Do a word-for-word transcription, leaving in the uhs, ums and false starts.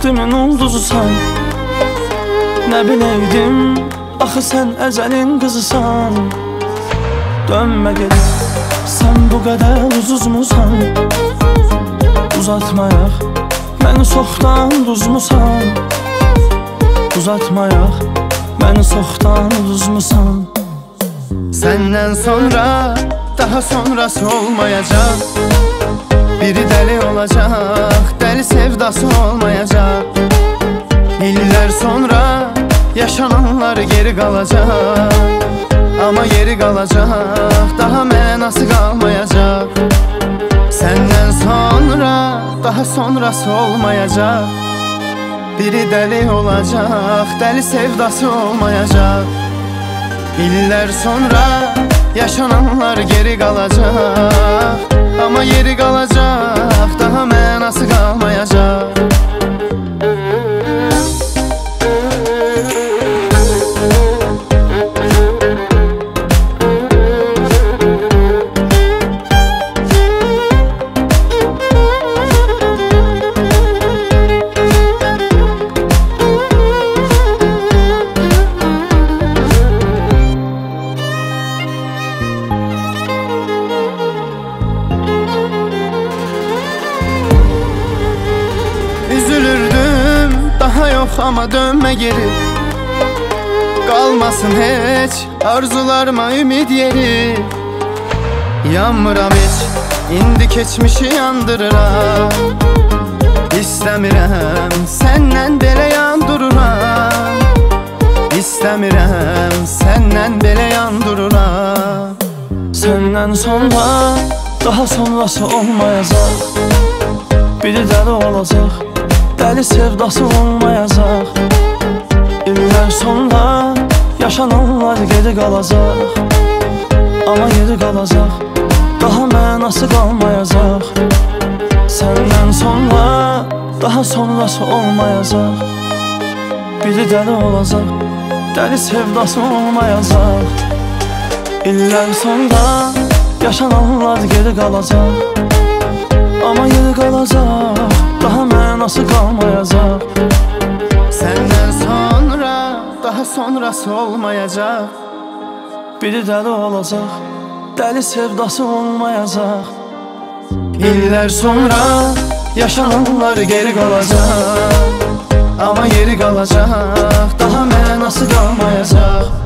bəxtimin ulduzusan. Nə biləydim, axı sən əzəlin qızısan. Dönmə geri, sən bu qədər uzuzmusan. Uzatmayaq, məni çoxdan uduzmusan. Uzatmayaq, məni çoxdan uduzmusan. Səndən sonra daha sonrası olmayacaq. Biri dəli olacaq, dəli sevdası olmayacaq. İllər sonra yaşananlar geri qalacaq. Amma yeri qalacaq, daha mənası qalmayacaq. Səndən sonra daha sonrası olmayacaq. Biri dəli olacaq, dəli sevdası olmayacaq. İllər sonra yaşananlar geri qalacaq. Amma yeri qalacaq, daha mənası qalmayacaq. Üzülürdüm, daha yox amma dönmə geri. Qalmasın heç arzularıma ümid yeri. Yanmıram heç, indi keçmişi yandırıram. İstəmirəm, səndən belə yandururam. İstəmirəm, səndən belə yandururam. Səndən sonra daha sonrası olmayacaq. Biri dəli olacaq, dəli sevdası olmayacaq. İllər sonra yaşananlar geri qalacaq. Amma yeri qalacaq, daha mənası qalmayacaq. Səndən sonra daha sonrası olmayacaq. Biri dəli olacaq, dəli sevdası olmayacaq. İllər sonra yaşananlar geri qalacaq. Amma yeri qalacaq, daha mənası qalmayacaq. Səndən sonra daha sonrası olmayacaq. Biri dəli olacaq, dəli sevdası olmayacaq. İllər sonra yaşananlar geri qalacaq. Amma yeri qalacaq, Daha mənası qalmayacaq.